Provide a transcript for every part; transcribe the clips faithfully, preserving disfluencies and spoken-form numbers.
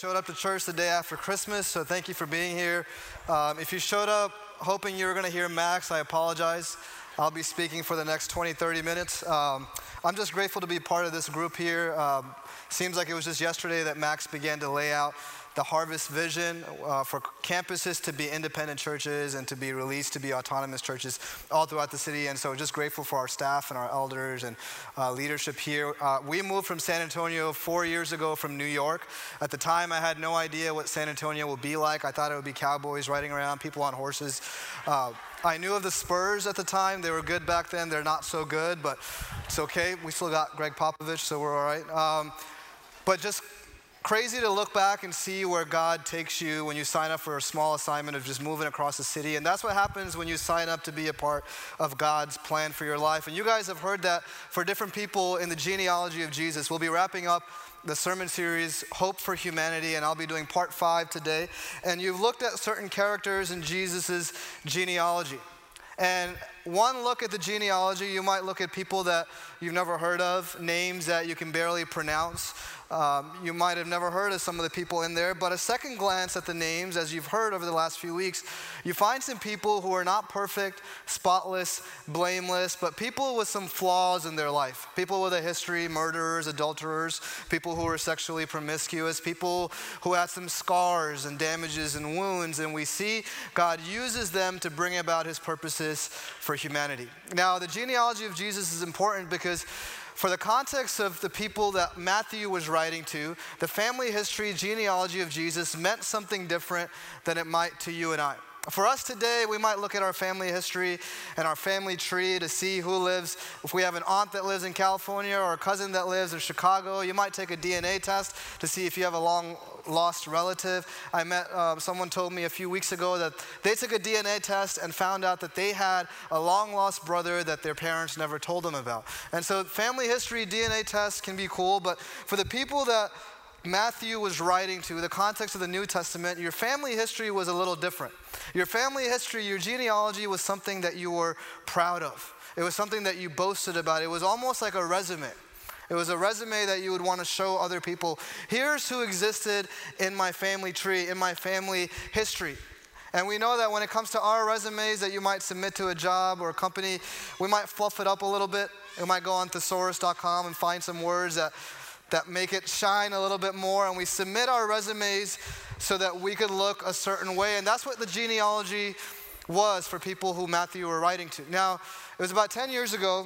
showed up to church the day after Christmas, so thank you for being here. Um, if you showed up hoping you were going to hear Max, I apologize. I'll be speaking for the next twenty, thirty minutes. Um, I'm just grateful to be part of this group here. Um, seems like it was just yesterday that Max began to lay out the Harvest vision uh, for campuses to be independent churches and to be released to be autonomous churches all throughout the city. And so just grateful for our staff and our elders and uh, leadership here. Uh, we moved from San Antonio four years ago from New York. At the time, I had no idea what San Antonio would be like. I thought it would be cowboys riding around, people on horses. Uh, I knew of the Spurs at the time. They were good back then. They're not so good, but it's okay. We still got Greg Popovich, so we're all right. Um, but just crazy to look back and see where God takes you when you sign up for a small assignment of just moving across the city. And that's what happens when you sign up to be a part of God's plan for your life. And you guys have heard that for different people in the genealogy of Jesus. We'll be wrapping up the sermon series, Hope for Humanity, and I'll be doing part five today. And you've looked at certain characters in Jesus's genealogy. And one look at the genealogy, you might look at people that you've never heard of, names that you can barely pronounce. Um, you might have never heard of some of the people in there, but a second glance at the names, as you've heard over the last few weeks, you find some people who are not perfect, spotless, blameless, but people with some flaws in their life. People with a history, murderers, adulterers, people who were sexually promiscuous, people who had some scars and damages and wounds, and we see God uses them to bring about his purposes for humanity. Now, the genealogy of Jesus is important because for the context of the people that Matthew was writing to, the family history, genealogy of Jesus meant something different than it might to you and I. For us today, we might look at our family history and our family tree to see who lives. If we have an aunt that lives in California or a cousin that lives in Chicago, you might take a D N A test to see if you have a long lost relative. I met, uh, someone told me a few weeks ago that they took a D N A test and found out that they had a long lost brother that their parents never told them about. And so family history, D N A tests can be cool, but for the people that Matthew was writing to, the context of the New Testament, your family history was a little different. Your family history, your genealogy was something that you were proud of. It was something that you boasted about. It was almost like a resume. It was a resume that you would want to show other people. Here's who existed in my family tree, in my family history. And we know that when it comes to our resumes that you might submit to a job or a company, we might fluff it up a little bit. We might go on thesaurus dot com and find some words that that make it shine a little bit more, and we submit our resumes so that we could look a certain way, and that's what the genealogy was for people who Matthew were writing to. Now, it was about ten years ago,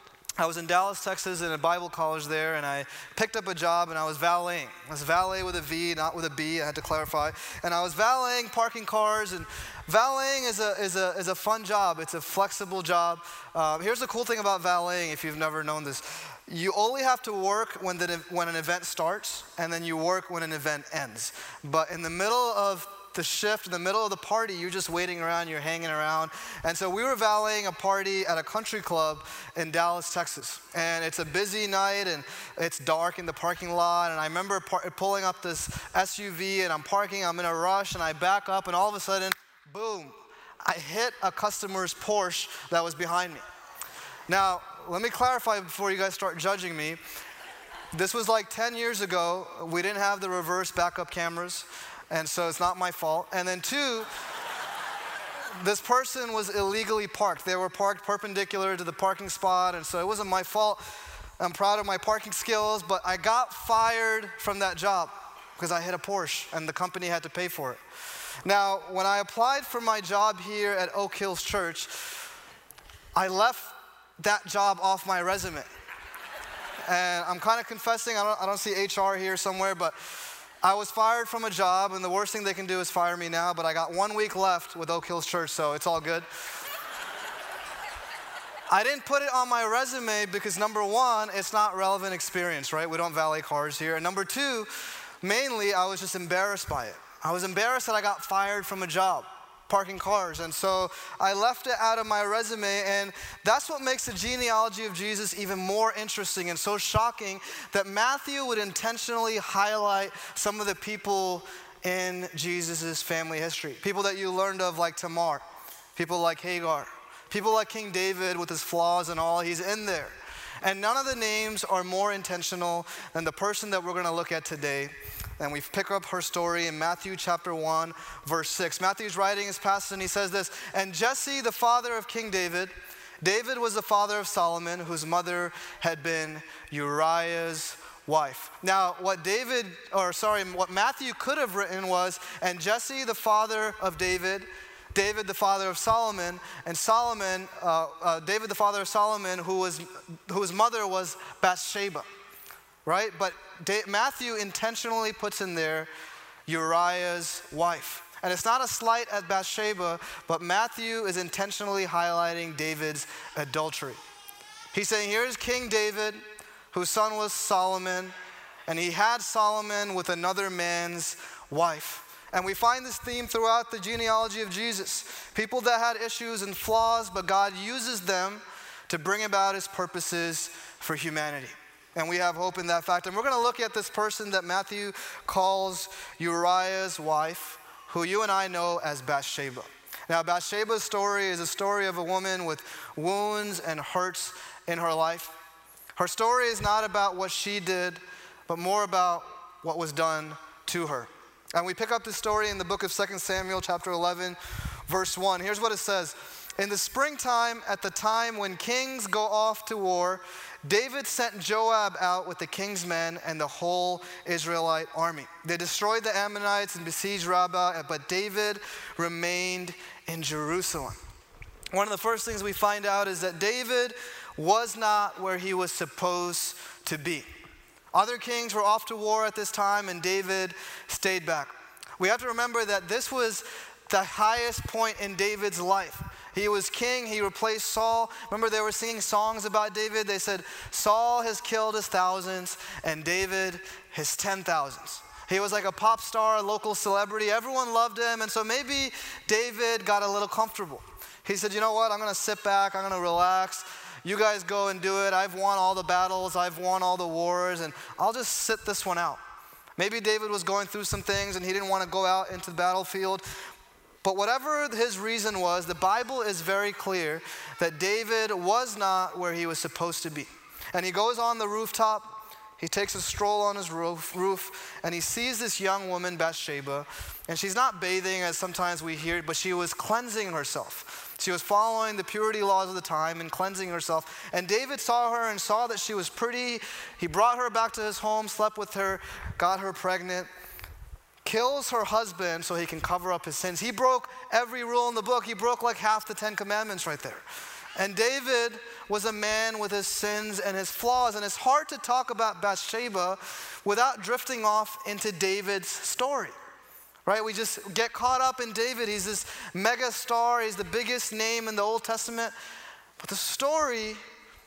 I was in Dallas, Texas, in a Bible college there, and I picked up a job, and I was valeting. I was valet with a V, not with a B, I had to clarify. And I was valeting, parking cars, and valeting is a, is a, is a fun job. It's a flexible job. Uh, here's the cool thing about valeting, if you've never known this. You only have to work when, the, when an event starts, and then you work when an event ends. But in the middle of the shift, in the middle of the party, you're just waiting around, you're hanging around. And so we were valeting a party at a country club in Dallas, Texas. And it's a busy night, and it's dark in the parking lot. And I remember par- pulling up this S U V, and I'm parking, I'm in a rush, and I back up, and all of a sudden, boom, I hit a customer's Porsche that was behind me. Now, let me clarify before you guys start judging me. This was like ten years ago. We didn't have the reverse backup cameras, and so it's not my fault. And then two, this person was illegally parked. They were parked perpendicular to the parking spot, and so it wasn't my fault. I'm proud of my parking skills, but I got fired from that job because I hit a Porsche, and the company had to pay for it. Now, when I applied for my job here at Oak Hills Church, I left that job off my resume. And I'm kind of confessing, I don't, I don't see H R here somewhere, but I was fired from a job, and the worst thing they can do is fire me now, but I got one week left with Oak Hills Church, so it's all good. I didn't put it on my resume because number one, it's not relevant experience, right? We don't valet cars here. And number two, mainly I was just embarrassed by it. I was embarrassed that I got fired from a job parking cars, and so I left it out of my resume, and that's what makes the genealogy of Jesus even more interesting and so shocking, that Matthew would intentionally highlight some of the people in Jesus' family history. People that you learned of, like Tamar, people like Hagar, people like King David with his flaws and all, he's in there. And none of the names are more intentional than the person that we're going to look at today. And we pick up her story in Matthew chapter one, verse six. Matthew's writing his passage and he says this, "And Jesse, the father of King David, David was the father of Solomon, whose mother had been Uriah's wife." Now, what David, or sorry, what Matthew could have written was, "And Jesse, the father of David, David, the father of Solomon, and Solomon, uh, uh, David, the father of Solomon, who was, whose mother was Bathsheba," right? But da- Matthew intentionally puts in there Uriah's wife. And it's not a slight at Bathsheba, but Matthew is intentionally highlighting David's adultery. He's saying, here's King David, whose son was Solomon, and he had Solomon with another man's wife. And we find this theme throughout the genealogy of Jesus. People that had issues and flaws, but God uses them to bring about his purposes for humanity. And we have hope in that fact. And we're going to look at this person that Matthew calls Uriah's wife, who you and I know as Bathsheba. Now, Bathsheba's story is a story of a woman with wounds and hurts in her life. Her story is not about what she did, but more about what was done to her. And we pick up this story in the book of Second Samuel chapter eleven, verse one. Here's what it says. "In the springtime, at the time when kings go off to war, David sent Joab out with the king's men and the whole Israelite army. They destroyed the Ammonites and besieged Rabbah, but David remained in Jerusalem." One of the first things we find out is that David was not where he was supposed to be. Other kings were off to war at this time, and David stayed back. We have to remember that this was the highest point in David's life. He was king, he replaced Saul. Remember, they were singing songs about David. They said, "Saul has killed his thousands, and David his ten thousands." He was like a pop star, a local celebrity. Everyone loved him, and so maybe David got a little comfortable. He said, you know what, I'm gonna sit back, I'm gonna relax. You guys go and do it. I've won all the battles, I've won all the wars, and I'll just sit this one out. Maybe David was going through some things and he didn't want to go out into the battlefield. But whatever his reason was, the Bible is very clear that David was not where he was supposed to be. And he goes on the rooftop, he takes a stroll on his roof, roof, and he sees this young woman, Bathsheba, and she's not bathing as sometimes we hear, but she was cleansing herself. She was following the purity laws of the time and cleansing herself. And David saw her and saw that she was pretty. He brought her back to his home, slept with her, got her pregnant, kills her husband so he can cover up his sins. He broke every rule in the book. He broke like half the Ten Commandments right there. And David was a man with his sins and his flaws. And it's hard to talk about Bathsheba without drifting off into David's story. Right? We just get caught up in David. He's this mega star. He's the biggest name in the Old Testament. But the story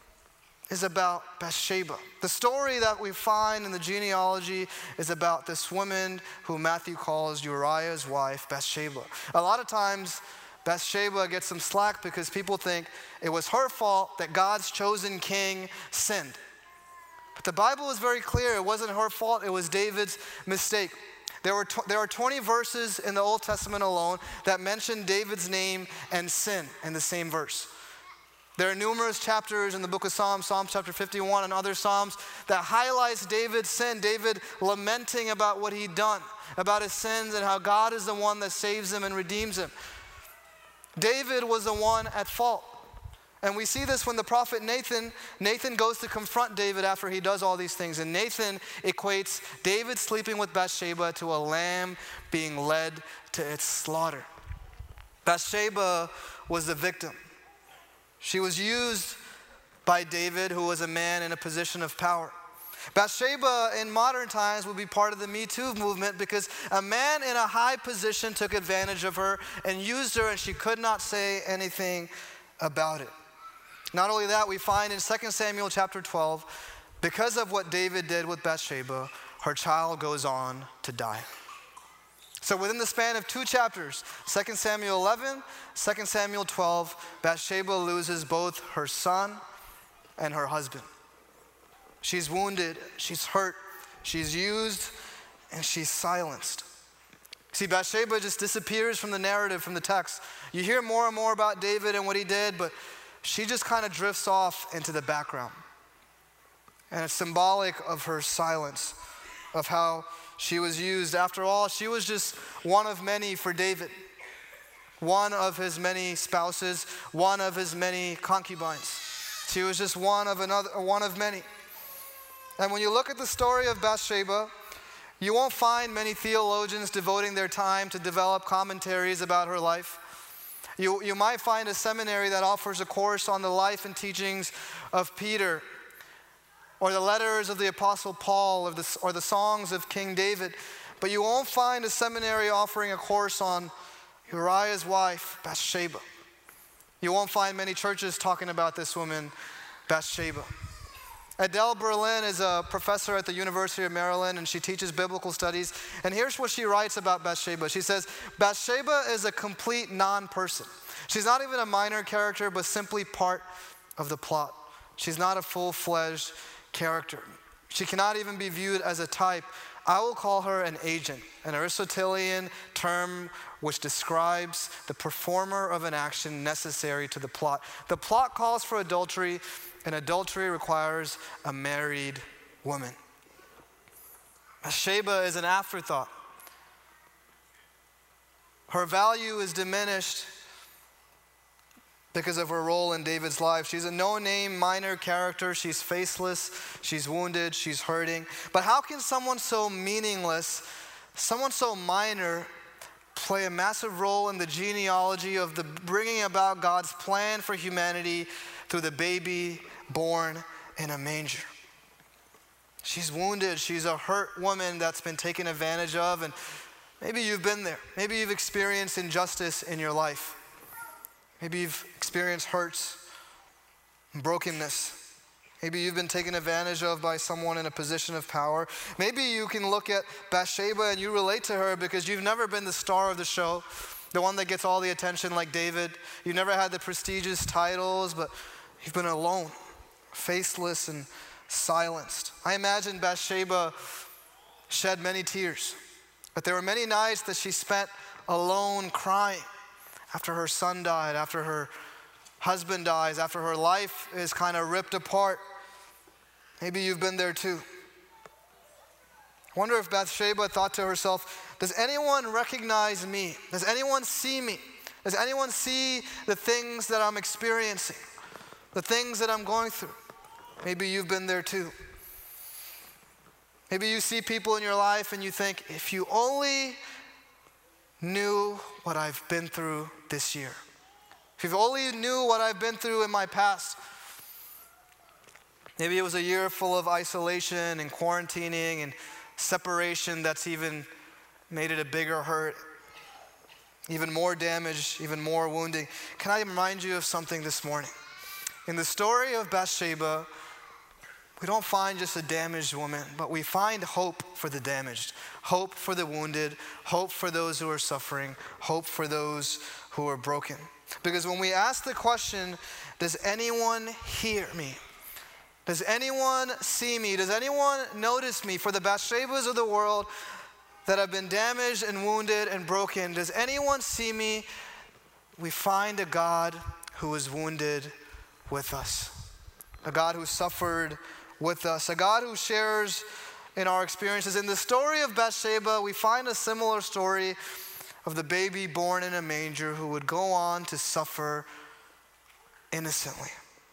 is about Bathsheba. The story that we find in the genealogy is about this woman who Matthew calls Uriah's wife, Bathsheba. A lot of times, Bathsheba gets some slack because people think it was her fault that God's chosen king sinned. But the Bible is very clear. It wasn't her fault. It was David's mistake. There were tw- there are twenty verses in the Old Testament alone that mention David's name and sin in the same verse. There are numerous chapters in the book of Psalms, Psalm chapter fifty-one and other Psalms that highlights David's sin, David lamenting about what he'd done, about his sins and how God is the one that saves him and redeems him. David was the one at fault. And we see this when the prophet Nathan, Nathan goes to confront David after he does all these things. And Nathan equates David sleeping with Bathsheba to a lamb being led to its slaughter. Bathsheba was the victim. She was used by David, who was a man in a position of power. Bathsheba in modern times would be part of the Me Too movement because a man in a high position took advantage of her and used her, and she could not say anything about it. Not only that, we find in Second Samuel chapter twelve, because of what David did with Bathsheba, her child goes on to die. So within the span of two chapters, Second Samuel eleven, Second Samuel twelve, Bathsheba loses both her son and her husband. She's wounded, she's hurt, she's used, and she's silenced. See, Bathsheba just disappears from the narrative, from the text. You hear more and more about David and what he did, but she just kind of drifts off into the background. And it's symbolic of her silence, of how she was used. After all, she was just one of many for David, one of his many spouses, one of his many concubines. She was just one of another, one of many. And when you look at the story of Bathsheba, you won't find many theologians devoting their time to develop commentaries about her life. You, you might find a seminary that offers a course on the life and teachings of Peter, or the letters of the Apostle Paul, or the, or the songs of King David. But you won't find a seminary offering a course on Uriah's wife, Bathsheba. You won't find many churches talking about this woman, Bathsheba. Adele Berlin is a professor at the University of Maryland, and she teaches biblical studies. And here's what she writes about Bathsheba. She says, Bathsheba is a complete non-person. She's not even a minor character, but simply part of the plot. She's not a full-fledged character. She cannot even be viewed as a type. I will call her an agent, an Aristotelian term which describes the performer of an action necessary to the plot. The plot calls for adultery, and adultery requires a married woman. Bathsheba is an afterthought. Her value is diminished because of her role in David's life. She's a no-name minor character. She's faceless, she's wounded, she's hurting. But how can someone so meaningless, someone so minor, play a massive role in the genealogy of the bringing about God's plan for humanity through the baby born in a manger? She's wounded. She's a hurt woman that's been taken advantage of, and maybe you've been there. Maybe you've experienced injustice in your life. Maybe you've experienced hurts and brokenness. Maybe you've been taken advantage of by someone in a position of power. Maybe you can look at Bathsheba and you relate to her because you've never been the star of the show, the one that gets all the attention like David. You've never had the prestigious titles, but you've been alone, faceless and silenced. I imagine Bathsheba shed many tears, but there were many nights that she spent alone crying after her son died, after her husband dies, after her life is kind of ripped apart. Maybe you've been there too. I wonder if Bathsheba thought to herself, does anyone recognize me? Does anyone see me? Does anyone see the things that I'm experiencing, the things that I'm going through? Maybe you've been there too. Maybe you see people in your life and you think, if you only knew what I've been through this year. If you only knew what I've been through in my past. Maybe it was a year full of isolation and quarantining and separation that's even made it a bigger hurt, even more damage, even more wounding. Can I remind you of something this morning? In the story of Bathsheba, we don't find just a damaged woman, but we find hope for the damaged, hope for the wounded, hope for those who are suffering, hope for those who are broken. Because when we ask the question, does anyone hear me? Does anyone see me? Does anyone notice me? For the Bathshebas of the world that have been damaged and wounded and broken, does anyone see me? We find a God who is wounded with us, a God who suffered with us, a God who shares in our experiences. In the story of Bathsheba, we find a similar story of the baby born in a manger who would go on to suffer innocently.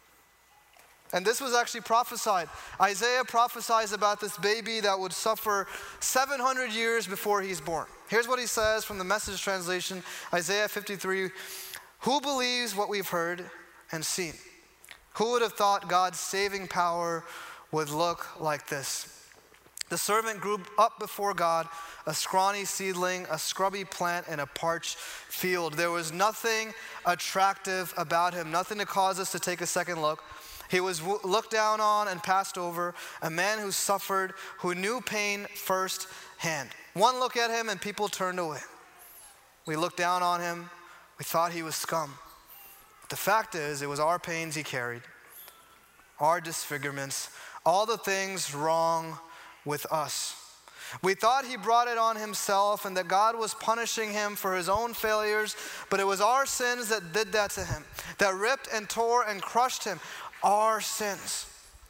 And this was actually prophesied. Isaiah prophesies about this baby that would suffer seven hundred years before he's born. Here's what he says from the Message translation, Isaiah fifty-three. Who believes what we've heard and seen? Who would have thought God's saving power would look like this? The servant grew up before God, a scrawny seedling, a scrubby plant in a parched field. There was nothing attractive about him, nothing to cause us to take a second look. He was looked down on and passed over, a man who suffered, who knew pain firsthand. One look at him and people turned away. We looked down on him. We thought he was scum. But the fact is, it was our pains he carried, our disfigurements, all the things wrong with us. We thought he brought it on himself and that God was punishing him for his own failures, but it was our sins that did that to him, that ripped and tore and crushed him. Our sins.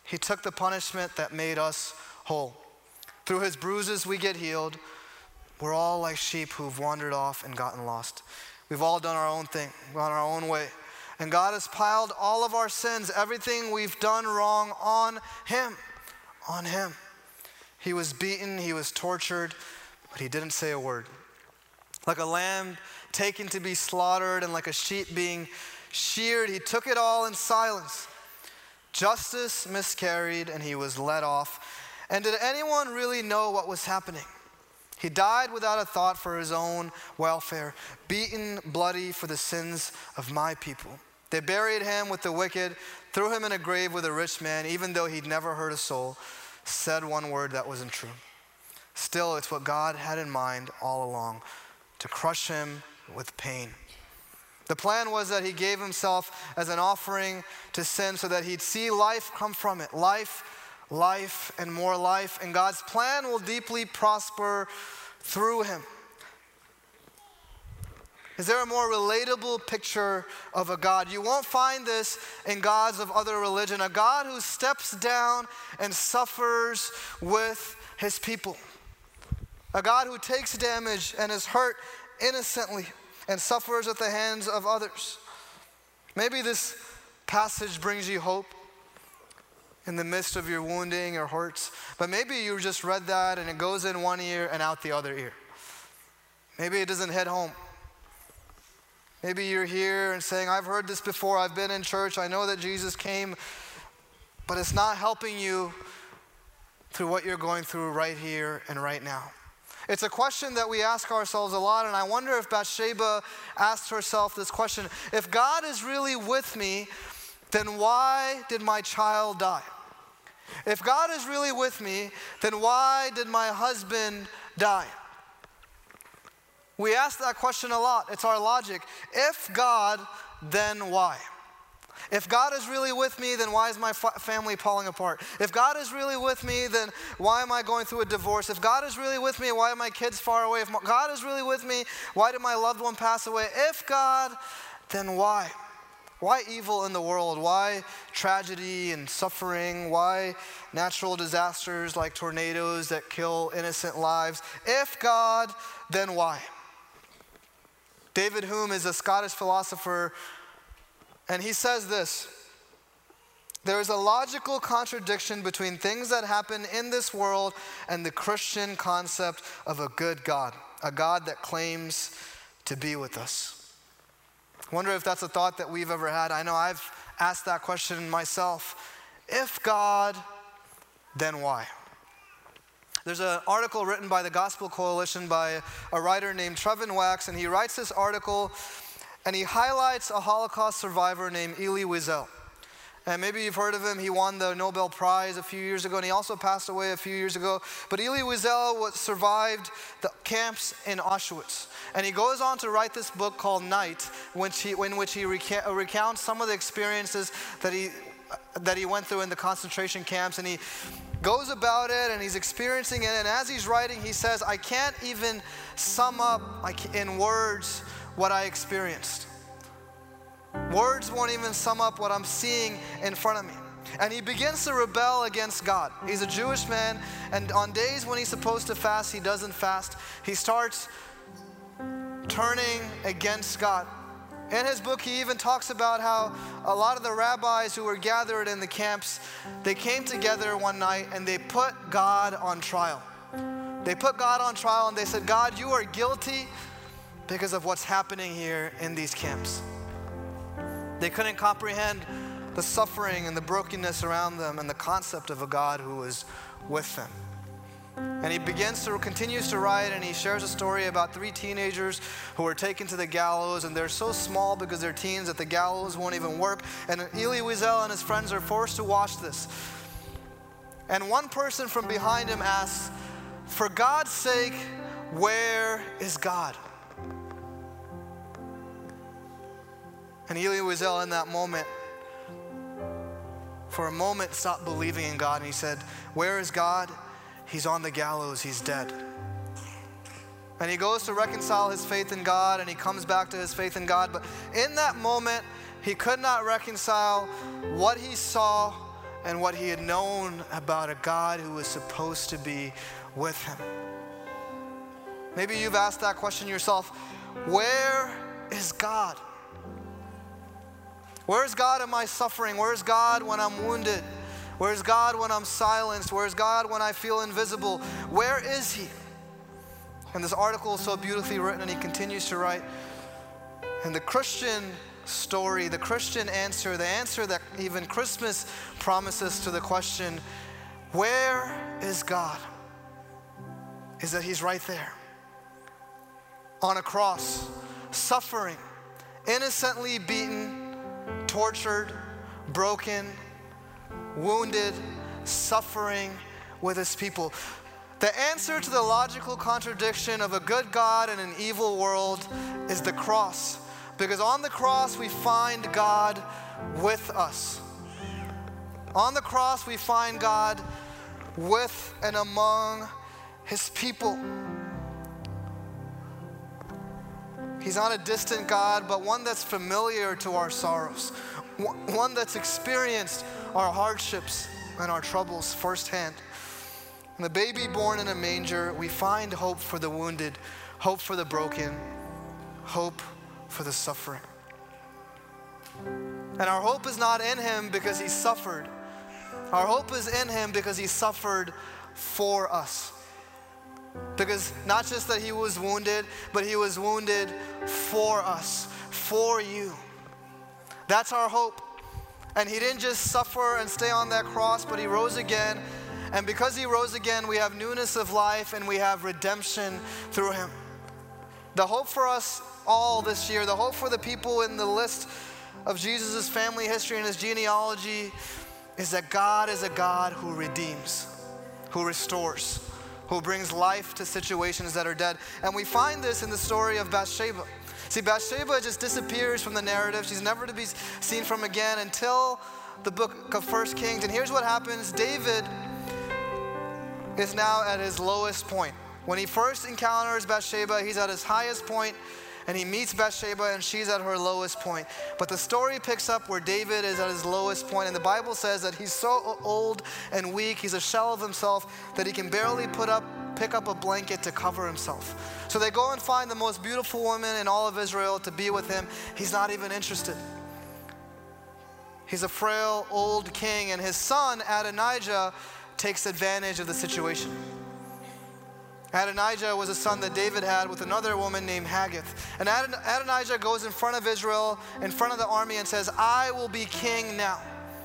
He took the punishment that made us whole. Through his bruises we get healed. We're all like sheep who've wandered off and gotten lost. We've all done our own thing, gone our own way. And God has piled all of our sins, everything we've done wrong, on him. On him. He was beaten, he was tortured, but he didn't say a word. Like a lamb taken to be slaughtered and like a sheep being sheared, he took it all in silence. Justice miscarried and he was let off. And did anyone really know what was happening? He died without a thought for his own welfare, beaten, bloody for the sins of my people. They buried him with the wicked, threw him in a grave with a rich man, even though he'd never hurt a soul, said one word that wasn't true. Still, it's what God had in mind all along, to crush him with pain. The plan was that he gave himself as an offering to sin so that he'd see life come from it. Life, life, and more life. And God's plan will deeply prosper through him. Is there a more relatable picture of a God? You won't find this in gods of other religion. A God who steps down and suffers with his people. A God who takes damage and is hurt innocently and suffers at the hands of others. Maybe this passage brings you hope in the midst of your wounding or hurts, but maybe you just read that and it goes in one ear and out the other ear. Maybe it doesn't hit home. Maybe you're here and saying, I've heard this before, I've been in church, I know that Jesus came, but it's not helping you through what you're going through right here and right now. It's a question that we ask ourselves a lot, and I wonder if Bathsheba asked herself this question. If God is really with me, then why did my child die? If God is really with me, then why did my husband die? We ask that question a lot. It's our logic. If God, then why? If God is really with me, then why is my fa- family falling apart? If God is really with me, then why am I going through a divorce? If God is really with me, why are my kids far away? If God is really with me, why did my loved one pass away? If God, then why? Why evil in the world? Why tragedy and suffering? Why natural disasters like tornadoes that kill innocent lives? If God, then why? David Hume is a Scottish philosopher, and he says this: there is a logical contradiction between things that happen in this world and the Christian concept of a good God, a God that claims to be with us. I wonder if that's a thought that we've ever had. I know I've asked that question myself. If God, then why? There's an article written by the Gospel Coalition by a writer named Trevin Wax, and he writes this article and he highlights a Holocaust survivor named Elie Wiesel. And maybe you've heard of him. He won the Nobel Prize a few years ago, and he also passed away a few years ago. But Elie Wiesel was, survived the camps in Auschwitz. And he goes on to write this book called Night, which he, in which he reca- recounts some of the experiences that he, that he went through in the concentration camps. And he goes about it, and he's experiencing it. And as he's writing, he says, I can't even sum up like in words what I experienced. Words won't even sum up what I'm seeing in front of me. And he begins to rebel against God. He's a Jewish man, and on days when he's supposed to fast, he doesn't fast. He starts turning against God. In his book, he even talks about how a lot of the rabbis who were gathered in the camps, they came together one night and they put God on trial. They put God on trial and they said, God, you are guilty because of what's happening here in these camps. They couldn't comprehend the suffering and the brokenness around them and the concept of a God who was with them. And he begins to, continues to write, and he shares a story about three teenagers who were taken to the gallows, and they're so small because they're teens that the gallows won't even work. And Elie Wiesel and his friends are forced to watch this. And one person from behind him asks, for God's sake, where is God? And Elie Wiesel in that moment, for a moment, stopped believing in God. And he said, where is God? He's on the gallows, he's dead. And he goes to reconcile his faith in God, and he comes back to his faith in God. But in that moment, he could not reconcile what he saw and what he had known about a God who was supposed to be with him. Maybe you've asked that question yourself. Where is God? Where is God in my suffering? Where is God when I'm wounded? Where is God when I'm silenced? Where is God when I feel invisible? Where is he? And this article is so beautifully written, and he continues to write. And the Christian story, the Christian answer, the answer that even Christmas promises to the question, where is God? Is that he's right there on a cross, suffering, innocently beaten, tortured, broken, wounded, suffering with his people. The answer to the logical contradiction of a good God and an evil world is the cross. Because on the cross we find God with us. On the cross we find God with and among his people. He's not a distant God, but one that's familiar to our sorrows. One that's experienced our hardships and our troubles firsthand. In the baby born in a manger, we find hope for the wounded, hope for the broken, hope for the suffering. And our hope is not in him because he suffered. Our hope is in him because he suffered for us. Because not just that he was wounded, but he was wounded for us, for you. That's our hope. And he didn't just suffer and stay on that cross, but he rose again. And because he rose again, we have newness of life and we have redemption through him. The hope for us all this year, the hope for the people in the list of Jesus' family history and his genealogy is that God is a God who redeems, who restores, who brings life to situations that are dead. And we find this in the story of Bathsheba. See, Bathsheba just disappears from the narrative. She's never to be seen from again until the book of First Kings. And here's what happens. David is now at his lowest point. When he first encounters Bathsheba, he's at his highest point, and he meets Bathsheba, and she's at her lowest point. But the story picks up where David is at his lowest point, and the Bible says that he's so old and weak, he's a shell of himself, that he can barely put up, pick up a blanket to cover himself. So they go and find the most beautiful woman in all of Israel to be with him. He's not even interested. He's a frail old king, and his son Adonijah takes advantage of the situation. Adonijah was a son that David had with another woman named Haggith. And Adon- Adonijah goes in front of Israel, in front of the army, and says, I will be king now.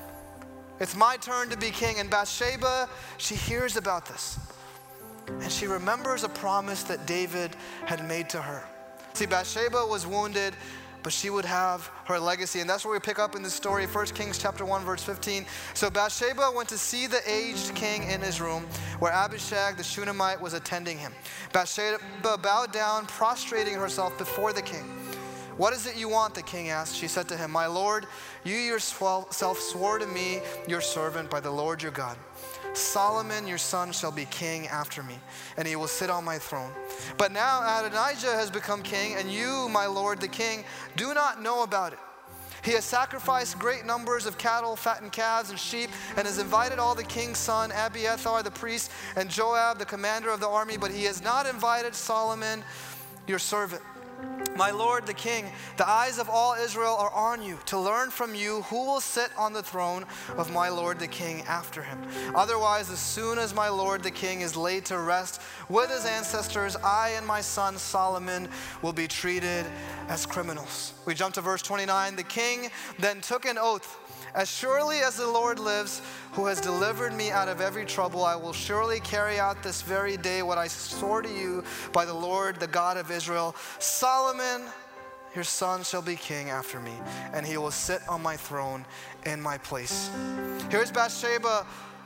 It's my turn to be king. And Bathsheba, she hears about this. And she remembers a promise that David had made to her. See, Bathsheba was wounded, but she would have her legacy. And that's where we pick up in the story, First Kings chapter one, verse fifteen. So Bathsheba went to see the aged king in his room, where Abishag the Shunammite was attending him. Bathsheba bowed down, prostrating herself before the king. What is it you want? The king asked. She said to him, my lord, you yourself swore to me, your servant, by the Lord your God. Solomon, your son, shall be king after me, and he will sit on my throne. But now Adonijah has become king, and you, my lord the king, do not know about it. He has sacrificed great numbers of cattle, fattened calves, and sheep, and has invited all the king's son, Abiathar the priest, and Joab the commander of the army, but he has not invited Solomon, your servant. My lord the king, the eyes of all Israel are on you, to learn from you who will sit on the throne of my lord the king after him. Otherwise, as soon as my lord the king is laid to rest with his ancestors, I and my son Solomon will be treated as criminals. We jump to verse twenty-nine. The king then took an oath. As surely as the Lord lives, who has delivered me out of every trouble, I will surely carry out this very day what I swore to you by the Lord, the God of Israel. Solomon, your son, shall be king after me, and he will sit on my throne in my place. Here's Bathsheba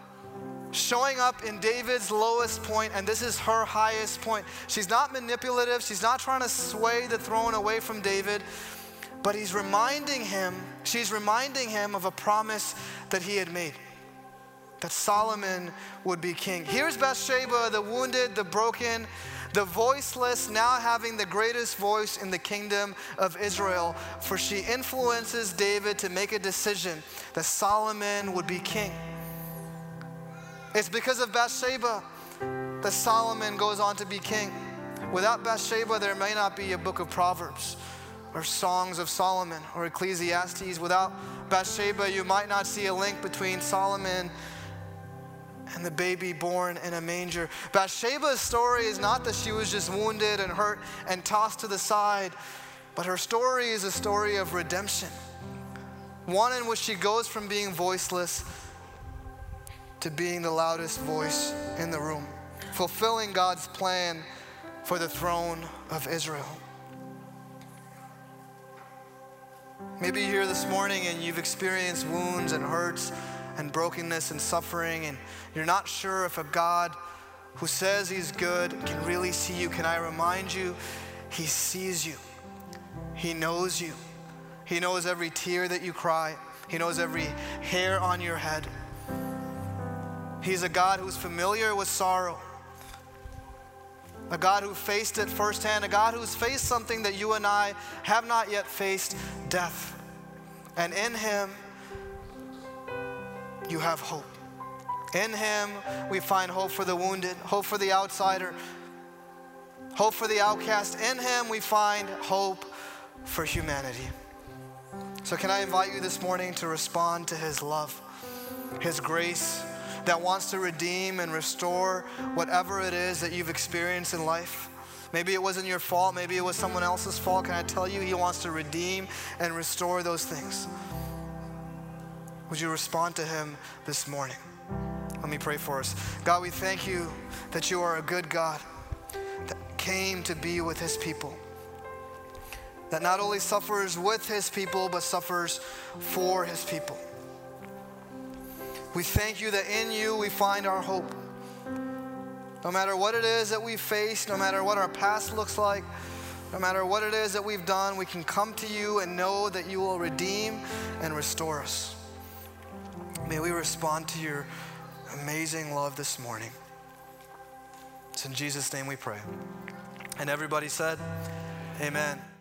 showing up in David's lowest point, and this is her highest point. She's not manipulative. She's not trying to sway the throne away from David. But he's reminding him, she's reminding him of a promise that he had made, that Solomon would be king. Here's Bathsheba, the wounded, the broken, the voiceless, now having the greatest voice in the kingdom of Israel, for she influences David to make a decision that Solomon would be king. It's because of Bathsheba that Solomon goes on to be king. Without Bathsheba, there may not be a book of Proverbs or Songs of Solomon or Ecclesiastes. Without Bathsheba, you might not see a link between Solomon and the baby born in a manger. Bathsheba's story is not that she was just wounded and hurt and tossed to the side, but her story is a story of redemption. One in which she goes from being voiceless to being the loudest voice in the room, fulfilling God's plan for the throne of Israel. Maybe you're here this morning and you've experienced wounds and hurts and brokenness and suffering, and you're not sure if a God who says he's good can really see you. Can I remind you, he sees you. He knows you. He knows every tear that you cry. He knows every hair on your head. He's a God who's familiar with sorrow. A God who faced it firsthand. A God who's faced something that you and I have not yet faced, death. And in him, you have hope. In him, we find hope for the wounded, hope for the outsider, hope for the outcast. In him, we find hope for humanity. So can I invite you this morning to respond to his love, his grace that wants to redeem and restore whatever it is that you've experienced in life. Maybe it wasn't your fault, maybe it was someone else's fault. Can I tell you, he wants to redeem and restore those things. Would you respond to him this morning? Let me pray for us. God, we thank you that you are a good God that came to be with his people, that not only suffers with his people, but suffers for his people. We thank you that in you we find our hope. No matter what it is that we face, no matter what our past looks like, no matter what it is that we've done, we can come to you and know that you will redeem and restore us. May we respond to your amazing love this morning. It's in Jesus' name we pray. And everybody said, amen.